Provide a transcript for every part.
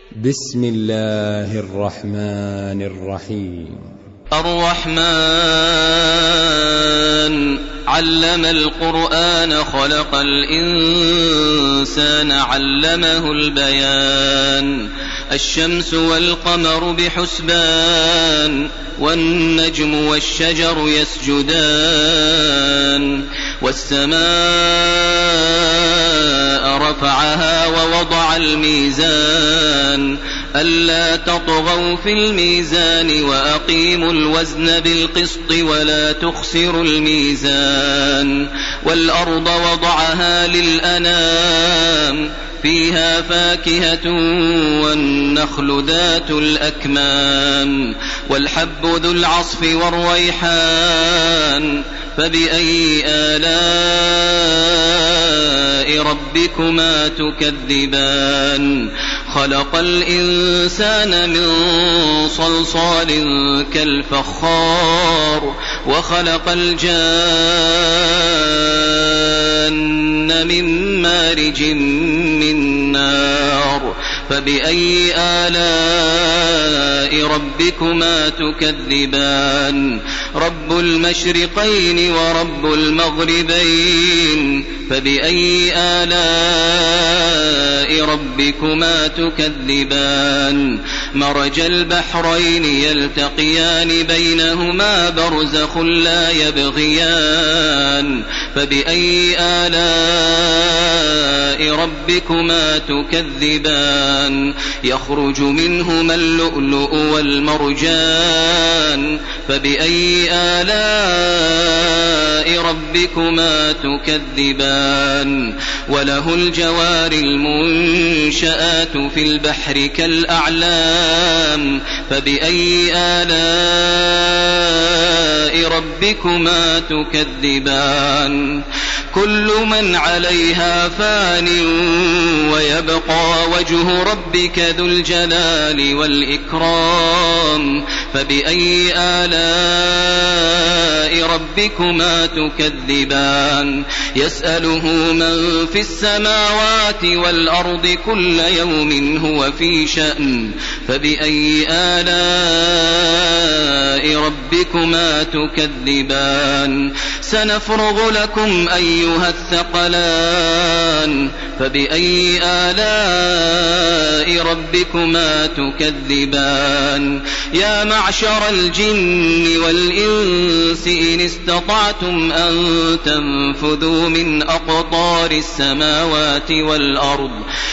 بسم الله الرحمن الرحيم. الرحمن علم القرآن خلق الإنسان علمه البيان. الشمس والقمر بحسبان والنجم والشجر يسجدان والسماء رفعها ووضع الميزان ألا تطغوا في الميزان وأقيموا الوزن بالقسط ولا تخسروا الميزان. والأرض وضعها للأنام فيها فاكهة والنخل ذات الأكمام والحب ذو العصف والريحان فبأي آلاء ربكما تكذبان. خلق الإنسان من صلصال كالفخار وخلق الجان من مارج من نار فبأي آلاء ربكما تكذبان. رب المشرقين ورب المغربين فبأي آلاء ربكما تكذبان. مرج البحرين يلتقيان بينهما برزخ لا يبغيان فبأي آلاء ربكما تكذبان. يخرج منهما اللؤلؤ والمرجان فبأي آلاء ربكما تكذبان. وله الجوار المنشآت في البحر كالأعلام فبأي آلاء ربكما تكذبان. كل من عليها فان ويبقى وجه ربك ذو الجلال والإكرام فبأي آلاء ربكما تكذبان. يسأله من في السماوات والأرض كل يوم هو في شأن فبأي آلاء ربكما تكذبان. سنفرغ لكم أيها الثقلان فبأي آلاء ربكما تكذبان. يا معشر الجن والإنس إن استطعتم أن تنفذوا من أقطار السماوات والأرض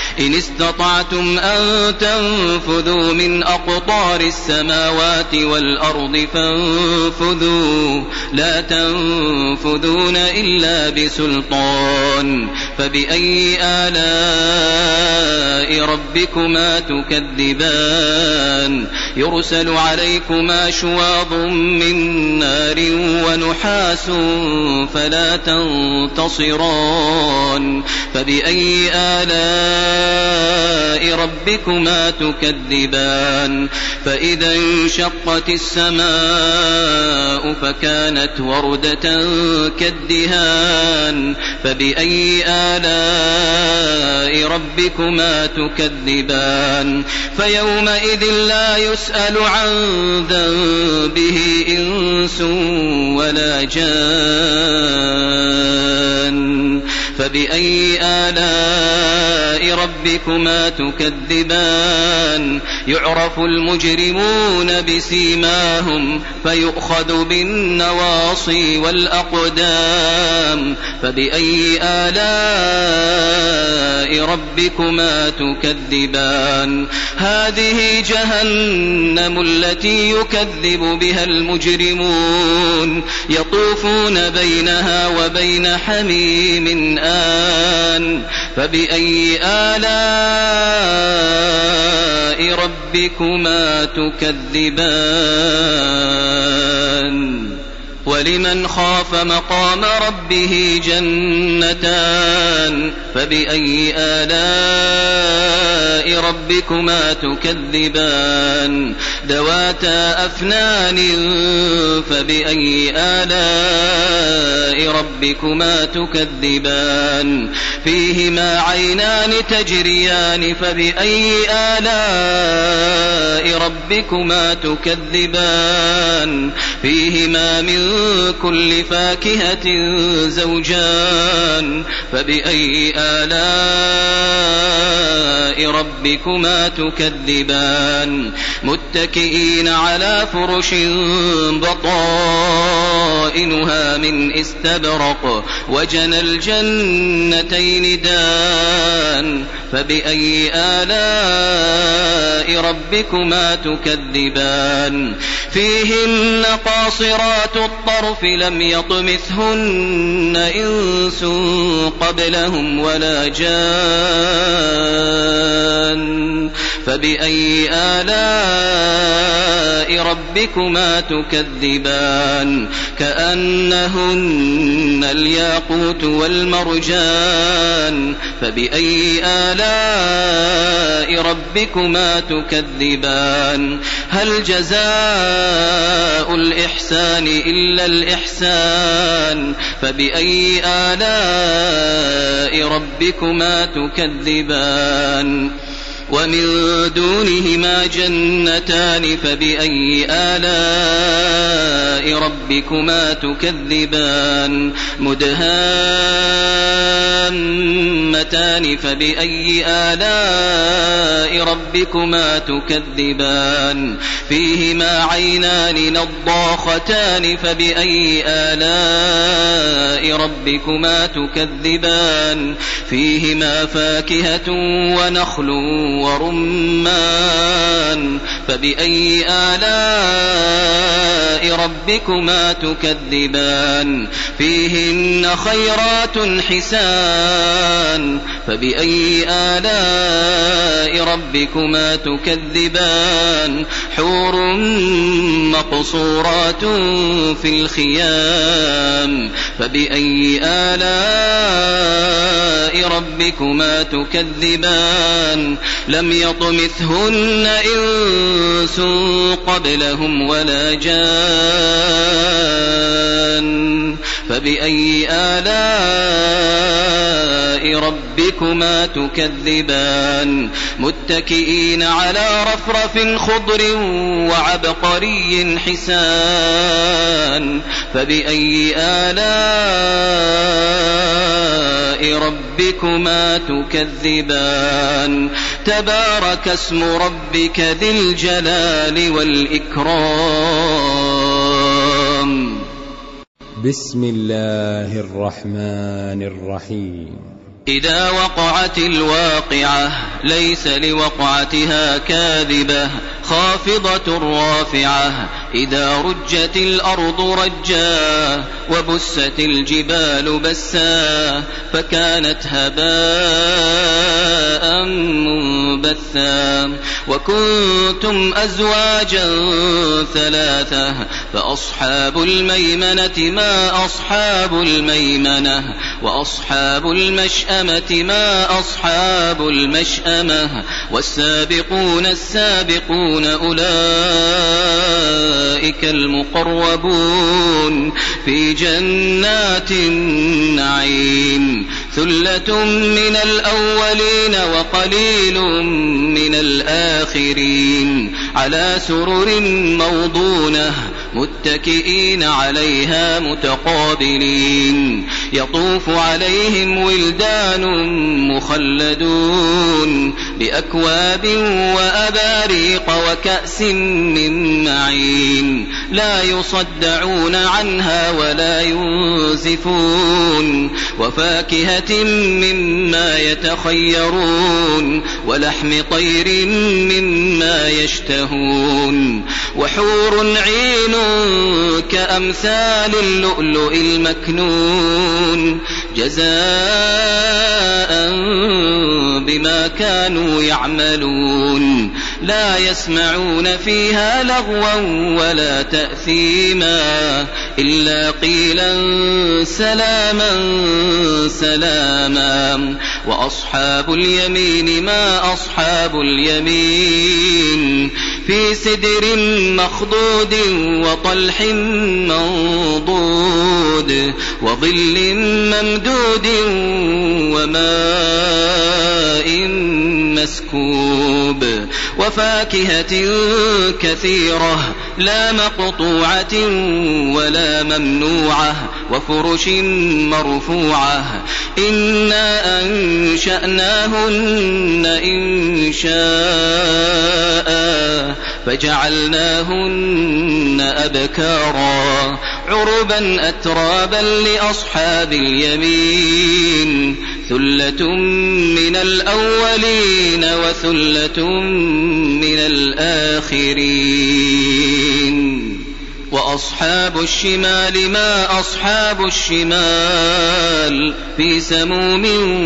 فانفذوا لا تنفذون إلا بسلطان فبأي آلاء ربكما تكذبان. يرسل عليكما شواظ من نار ونحاس فلا تنتصران فبأي آلاء ربكما تكذبان. فإذا انشقت السماء فكانت وردة كالدهان فبأي آلاء ربكما تكذبان. فيومئذ لا يسأل عن ذنبه إنس ولا جان فبأي آلاء ربكما تكذبان. يعرف المجرمون بسيماهم فيؤخذ بالنواصي والأقدام فبأي آلاء ربكما تكذبان. هذه جهنم التي يكذب بها المجرمون يطوفون بينها وبين حميم آن فبأي آلاء ربكما تكذبان. ولمن خاف مقام ربه جنتان فبأي آلاء ربكما تكذبان ذواتا أفنان فبأي آلاء ربكما تكذبان فيهما عينان تجريان فبأي آلاء ربكما تكذبان فيهما من كل فاكهة زوجان فبأي آلاء ربكما تكذبان متكئين على فرش بطائنها من استبرق وجنى الجنتين دان فبأي آلاء ربكما تكذبان فيهن قاصرات الطرف لم يطمثهن إنس قبلهم ولا جان فبأي آلاء ربكما تكذبان كأنهن الياقوت والمرجان فبأي آلاء ربكما تكذبان هل جزاء الإحسان إلا الإحسان فبأي آلاء ربكما تكذبان ومن دونهما جنتان فبأي آلاء ربكما تكذبان مدهامتان فبأي آلاء ربكما تكذبان فيهما عينان نضاختان فبأي آلاء ربكما تكذبان فيهما فاكهة ونخل ورمان فبأي آلاء ربكما تكذبان فيهن خيرات حسان فبأي آلاء ربكما تكذبان حور مقصورات في الخيام فبأي آلاء ربكما تكذبان لم يطمثهن إنس قبلهم ولا جان فبأي آلاء ربكما تكذبان متكئين على رفرف خضر وعبقري حسان فبأي آلاء ربكما تكذبان تبارك اسم ربك ذي الجلال والإكرام بسم الله الرحمن الرحيم إذا وقعت الواقعة ليس لوقعتها كاذبة خافضة رافعة إذا رجت الأرض رجا وبست الجبال بسا فكانت هباء منبثا وكنتم أزواجا ثلاثة فأصحاب الميمنة ما أصحاب الميمنة وأصحاب المشأمة ما أصحاب المشأمة والسابقون السابقون أولئك المقربون في جنات النعيم ثلة من الأولين وقليل من الآخرين على سرر موضونة متكئين عليها متقابلين يطوف عليهم ولدان مخلدون بأكواب وأباريق وكأس من معين لا يصدعون عنها ولا ينزفون وفاكهة مما يتخيرون ولحم طير مما يشتهون وحور عين كأمثال اللؤلؤ المكنون جزاء بما كانوا يعملون لا يسمعون فيها لغوا ولا تأثيما إلا قيلا سلاما سلاما. وأصحاب اليمين ما أصحاب اليمين في سدر مخضود وطلح منضود وظل ممدود وماء مسكوب وفاكهة كثيرة لا مقطوعة ولا ممنوعة وفرش مرفوعة إنا أنشأناهن إنشاء فجعلناهن أبكارا عربا أترابا لأصحاب اليمين ثلة من الأولين وثلة من الآخرين. وأصحاب الشمال ما أصحاب الشمال في سموم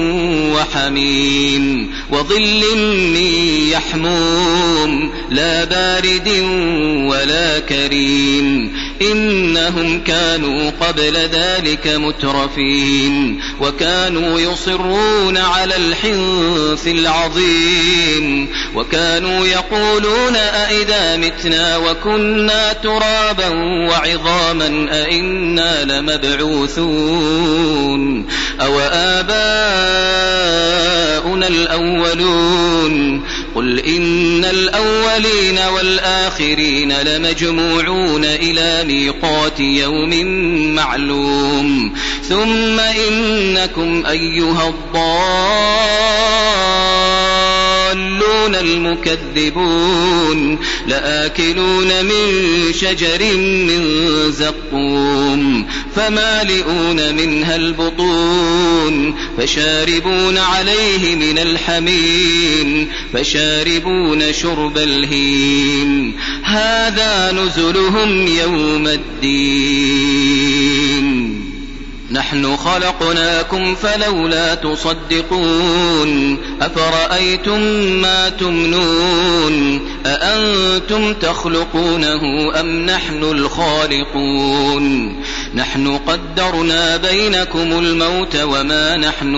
وحميم وظل من يحموم لا بارد ولا كريم إنهم كانوا قبل ذلك مترفين وكانوا يصرون على الحنث العظيم وكانو يقولون أئذا متنا وكنا ترابا وعظاما أئنا لمبعوثون أو آباؤنا الأولون قل إن الأولين والآخرين لمجموعون إلى ميقات يوم معلوم ثم إنكم أيها الضالون المكذبون لآكلون من شجر من زقوم فمالئون منها البطون فشاربون عليه من الحميم فشاربون شرب الهيم هذا نزلهم يوم الدين نحن خلقناكم فلولا تصدقون أفرأيتم ما تمنون أأنتم تخلقونه أم نحن الخالقون نحن قدرنا بينكم الموت وما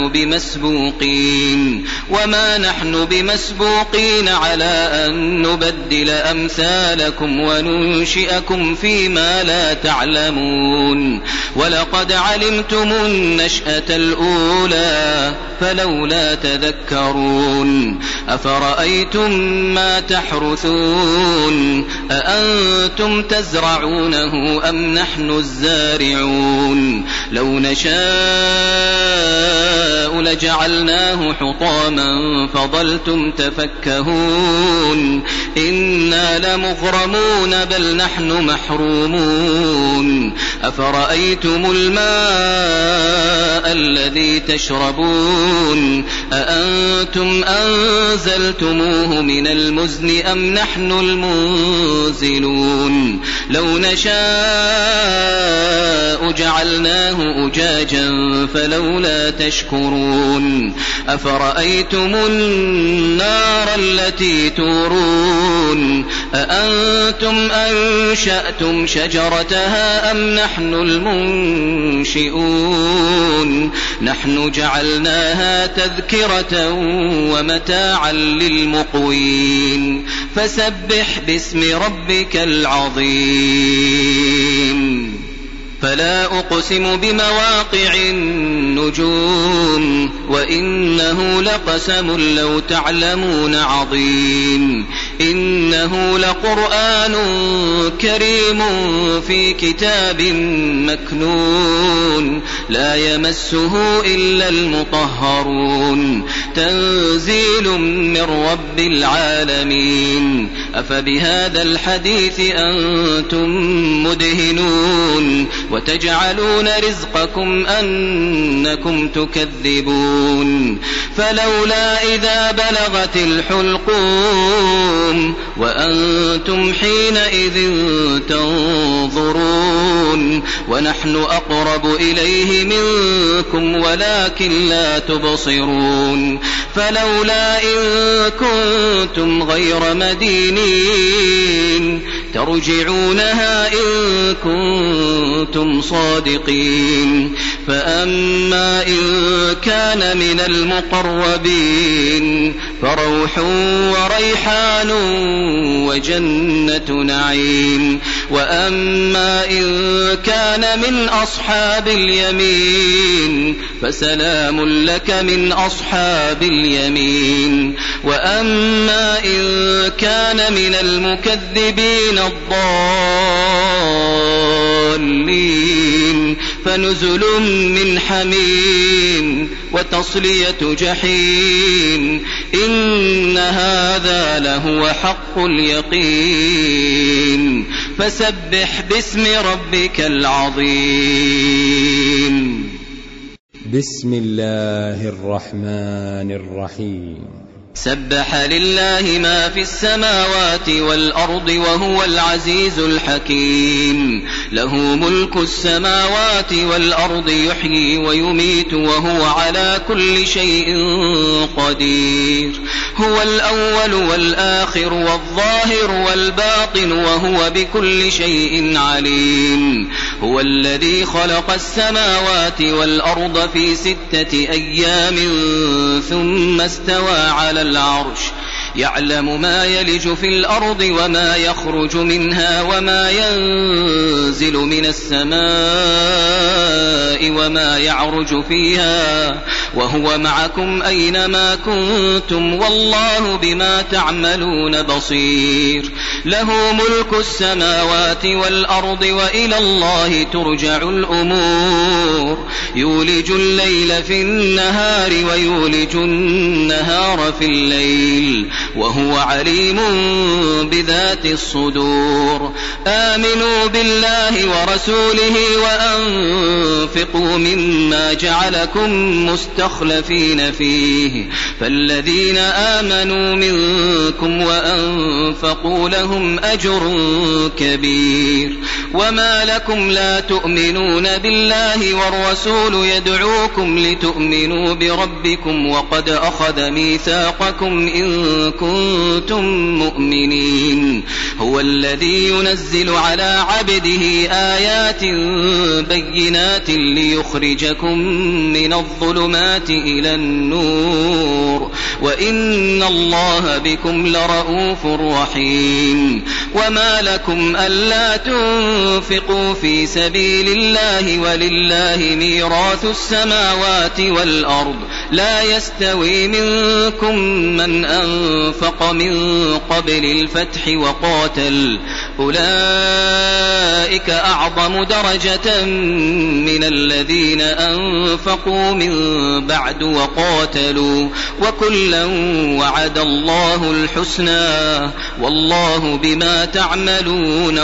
نحن بمسبوقين على أن نبدل أمثالكم وننشئكم فيما لا تعلمون ولقد علمتم النشأة الأولى فلولا تذكرون أفرأيتم ما تحرثون أأنتم تزرعونه أم نحن الزارعون لو نشاء لجعلناه حطاما فظلتم تفكهون إنا لمغرمون بل نحن محرومون أفرأيتم الماء الذي تشربون أأنتم أنزلتموه من المزن أم نحن المنزلون لو نشاء جعلناه أجاجا فلولا تشكرون أفرأيتم النار التي تورون أأنتم أنشأتم شجرتها أم نحن المنشئون نحن جعلناها تذكرة ومتاعا للمقوين فسبح باسم ربك العظيم فلا أقسم بمواقع النجوم وإنه لقسم لو تعلمون عظيم إنه لقرآن كريم في كتاب مكنون لا يمسه إلا المطهرون تنزيل من رب العالمين أفبهذا الحديث أنتم مدهنون وتجعلون رزقكم أنكم تكذبون فلولا إذا بلغت الحلقوم وأنتم حينئذ تنظرون ونحن أقرب إليه منكم ولكن لا تبصرون فلولا إن كنتم غير مدينين ترجعونها إن كنتم صادقين فأما إن كان من المقربين فروح وريحان وجنة نعيم وأما إن كان من أصحاب اليمين فسلام لك من أصحاب اليمين وأما إن كان من المكذبين الضالين فنزل من حميم وتصلية جحيم إن هذا لهو حق اليقين فسبح باسم ربك العظيم. بسم الله الرحمن الرحيم. سبح لله ما في السماوات والأرض وهو العزيز الحكيم له ملك السماوات والأرض يحيي ويميت وهو على كل شيء قدير هو الأول والآخر والظاهر والباطن وهو بكل شيء عليم هو الذي خلق السماوات والأرض في 6 أيام ثم استوى على العرش يعلم ما يلج في الأرض وما يخرج منها وما ينزل من السماء وما يعرج فيها وهو معكم أينما كنتم والله بما تعملون بصير له ملك السماوات والأرض وإلى الله ترجع الأمور يولج الليل في النهار ويولج النهار في الليل وهو عليم بذات الصدور آمنوا بالله ورسوله وأنفقوا مما جعلكم مستخلفين فيه فالذين آمنوا منكم وأنفقوا لهم أجر كبير وما لكم لا تؤمنون بالله والرسول يدعوكم لتؤمنوا بربكم وقد أخذ ميثاقكم إن كنتم مؤمنين هو الذي ينزل على عبده آيات بينات ليخرجكم من الظلمات إلى النور وإن الله بكم لرؤوف رحيم وما لكم ألا تنفقوا في سبيل الله ولله ميراث السماوات والأرض لا يستوي منكم من أنفق من قبل الفتح وقاتل أولئك أعظم درجة من الذين أنفقوا من بعد وقاتلوا وكلا وعد الله الحسنى والله بما تعملون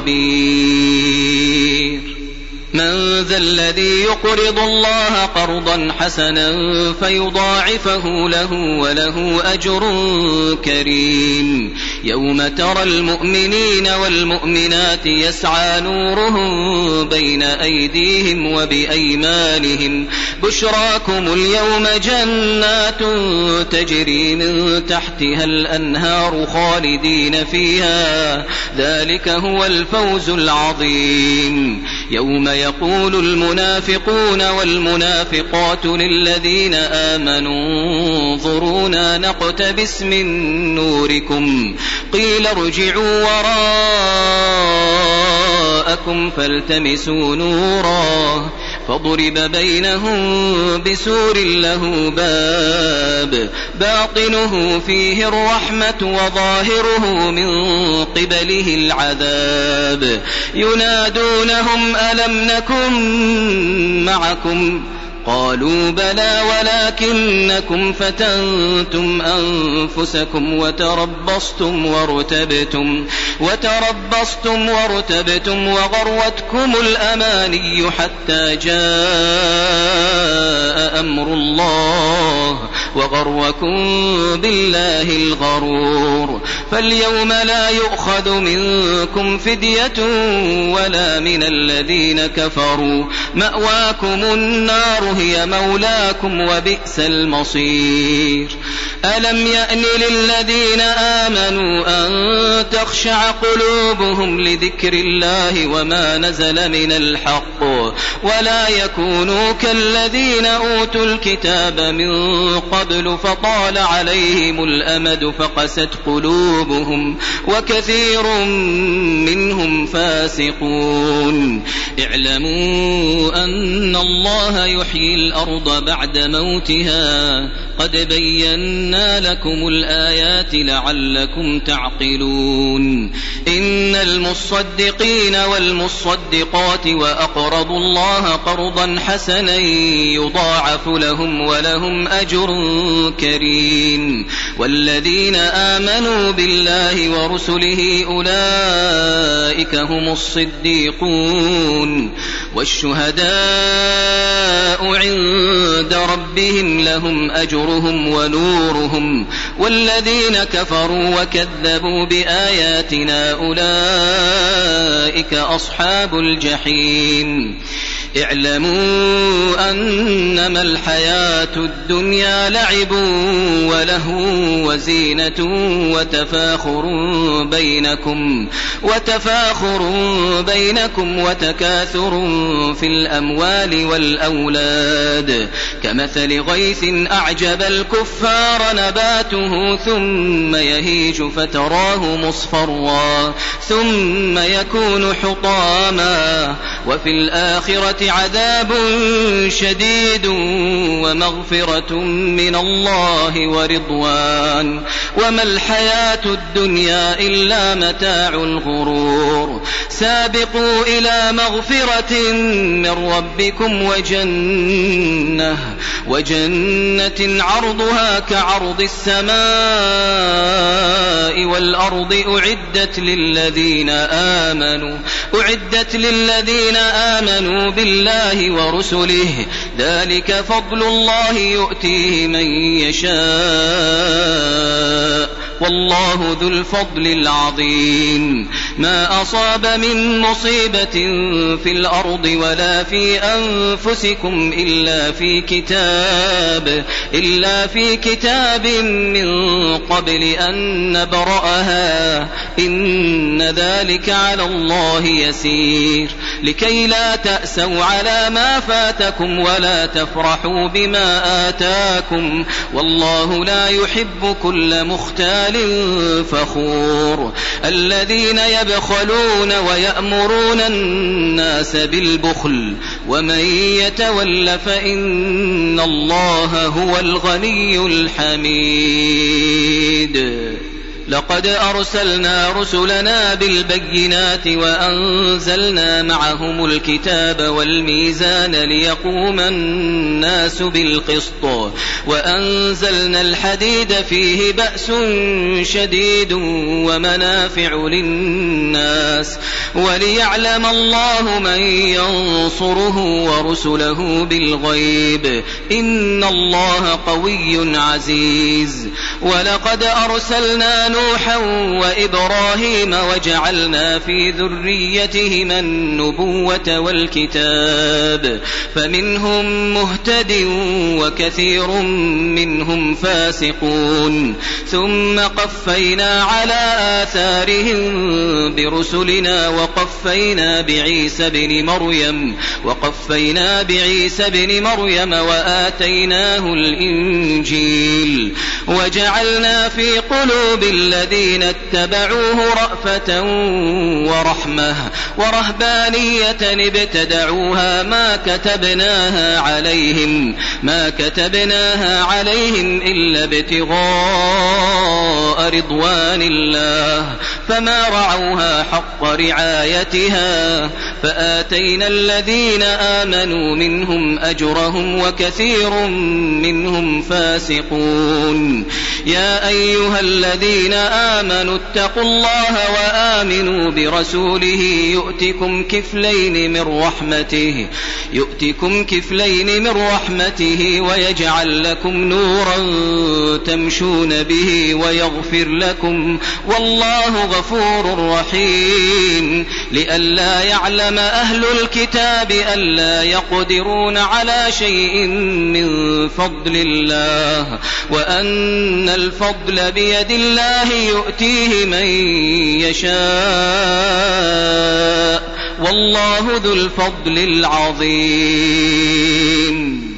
خبير من ذا الذي يقرض الله قرضا حسنا فيضاعفه له وله أجر كريم يوم ترى المؤمنين والمؤمنات يسعى نورهم بين أيديهم وبأيمانهم بشراكم اليوم جنات تجري من تحتها الأنهار خالدين فيها ذلك هو الفوز العظيم يوم يقول المنافقون والمنافقات للذين آمنوا انظرونا نقتبس من نوركم قيل ارجعوا وراءكم فالتمسوا نورا فضرب بينهم بسور له باب باطنه فيه الرحمة وظاهره من قبله العذاب ينادونهم ألم نكن معكم قالوا بلى ولكنكم فتنتم أنفسكم وتربصتم وارتبتم وغرتكم الأماني حتى جاء أمر الله وغركم بالله الغرور فاليوم لا يؤخذ منكم فدية ولا من الذين كفروا، مأواكم النار هي مولاكم وبئس المصير. ألم يأن للذين آمنوا أن تخشع قلوبهم لذكر الله وما نزل من الحق ولا يكونوا كالذين أوتوا الكتاب من قبل فطال عليهم الأمد فقست قلوبهم وكثير منهم فاسقون. اعلموا أن الله يحيي الأرض بعد موتها قد بينا لكم الآيات لعلكم تعقلون. إن المصدقين والمصدقات وأقرضوا الله قرضا حسنا يضاعف لهم ولهم أجر كريم. والذين آمنوا بالله ورسله أولئك هم الصديقون والشهداء عند ربهم لهم أجرهم ونورهم. والذين كفروا وكذبوا بآياتنا أولئك أصحاب الجحيم. اعلموا أنما الحياة الدنيا لعب ولهو وزينة وتفاخر بينكم وتكاثر في الأموال والأولاد كمثل غيث أعجب الكفار نباته ثم يهيج فتراه مصفرا ثم يكون حطاما وفي الآخرة عذاب شديد ومغفرة من الله ورضوان وما الحياة الدنيا إلا متاع الغرور. سابقوا إلى مغفرة من ربكم وجنة عرضها كعرض السماء والأرض أعدت للذين آمنوا بالله ورسله ذلك فضل الله يؤتيه من يشاء والله ذو الفضل العظيم. ما أصاب من مصيبة في الأرض ولا في أنفسكم إلا في كتاب من قبل أن نبرأها إن ذلك على الله يسير. لكي لا تأسوا على ما فاتكم ولا تفرحوا بما آتاكم والله لا يحب كل مختال فخور. الذين يبخلون ويأمرون الناس بالبخل ومن يتول فإن الله هو الغني الحميد. لقد أرسلنا رسلنا بالبينات وأنزلنا معهم الكتاب والميزان ليقوم الناس بالقسط وأنزلنا الحديد فيه بأس شديد ومنافع للناس وليعلم الله من ينصره ورسله بالغيب إن الله قوي عزيز. ولقد أرسلنا نوحا وإبراهيم وجعلنا في ذريتهما النبوة والكتاب فمنهم مهتد وكثير منهم فاسقون. ثم قفينا على آثارهم برسلنا وقفينا بعيسى بن مريم وآتيناه الإنجيل وجعلنا في قلوب الذين اتبعوه رأفة ورهبانية ابتدعوها ما كتبناها عليهم إلا ابتغاء رضوان الله فما رعوها حق رعايتها فآتينا الذين آمنوا منهم أجرهم وكثير منهم فاسقون. يا أيها الذين آمنوا اتقوا الله وآمنوا برسوله يؤتكم كفلين من رحمته ويجعل لكم نورا تمشون به ويغفر لكم والله غفور رحيم. لئلا يعلم أهل الكتاب ألا يقدرون على شيء من فضل الله وأن الفضل بيد الله يؤتيه من يشاء والله ذو الفضل العظيم.